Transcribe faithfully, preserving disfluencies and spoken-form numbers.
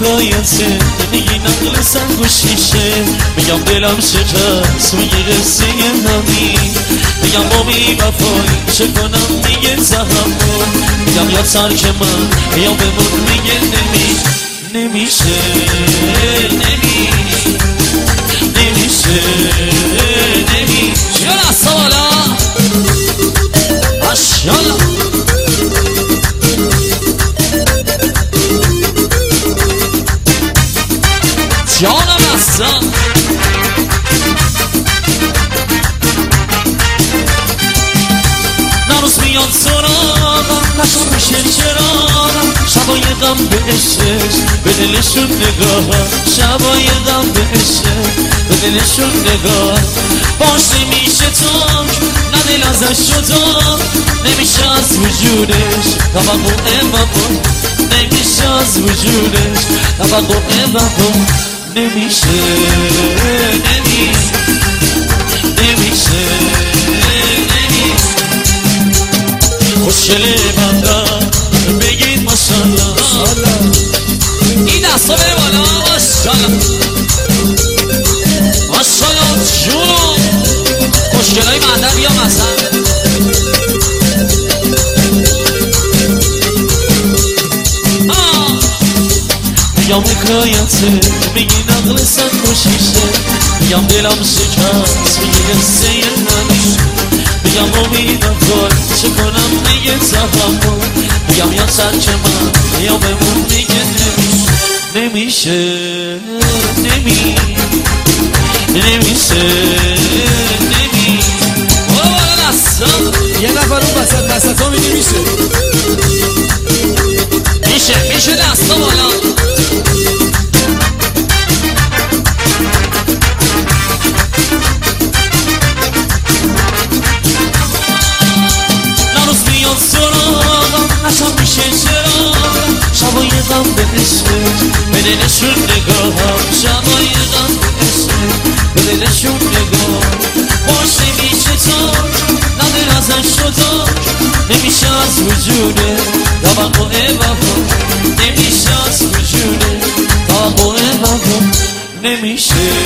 حکایته میگی نقل سنگ و شیشه میگم دلم شکست میگی قصه همین میگم با بی وفایی چه کنم میگه تحمل میگم یا ترک من یا بمون میگه نمی نمیشه نمی نمیشه نمی چرا سوالا اشیالا جانم هستم نروز میاد سراغم نشون میشه چراغم شبای غم به عشقش به دلشون نگاه شبای غم به عشق به دلشون نگاه باش نمیشه تاک نه دل ازش جدا نمیشه از وجودش توقع مبا نمیشه از وجودش توقع مبا نمیشه نمیشه نمیشه نمیشه خوشگله بندم بگید ماشالله این دستا بره بالا ماشالله ماشالله جونو خوشگلای بندم بیا مثلا میگم حکایته میگی نقل سنگ و شیشه میگم دلم شکست میگی قصه همین میگم امیدم کن چه کنم میگه تحمل میگم یا ترک من یا بمون میگه نمیشه نمی نمیشه نمی برو بالا دستم یه نفر اون وسط وسط ها میگه میشه میشه میشه دستا بالا نروز میاد سراغم نشم میشه چراغم شبای غم به عشق به دلشون نگاه شبای غم به عشق به دلشون نگاه باش نمیشه تاک نه دل ازش شدا نمیشه از وجوده توقع وفا نمیشه از وجوده توقع وفا نمیشه